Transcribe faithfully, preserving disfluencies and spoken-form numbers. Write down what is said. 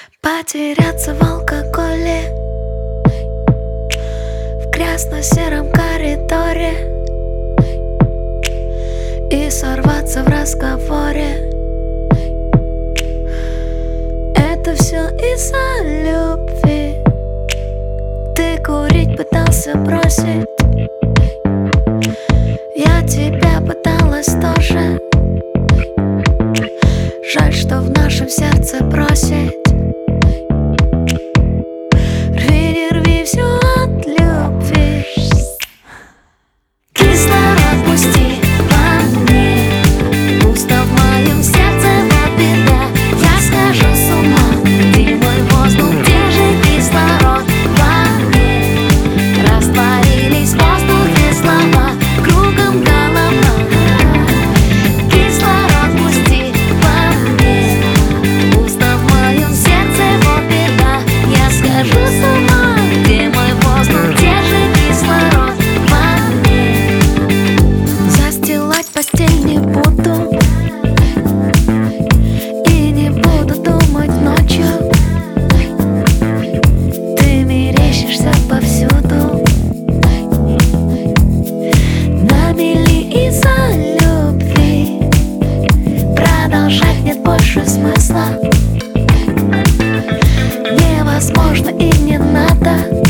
Потеряться в алкоголе, в грязно-сером коридоре и сорваться в разговоре. Это все из-за любви. Ты курить пытался бросить, я тебя пыталась тоже. Жаль, что в нашем сердце бросить. Рви, не рви все от любви. Кислород пусти во мне, пусто в моем сердце, вот беда. Я схожу с ума, ты мой воздух, где же кислород во мне? Растворились в воздухе слова, кругом голова. Кислород пусти во мне, пусто в моем сердце, вот беда. Я схожу с ума, где мой воздух, где же кислород во мне? Застилать постель не буду и не буду думать ночью. Ты мерещишься повсюду, на мели из-за любви. Продолжать нет больше смысла, невозможно и не надо.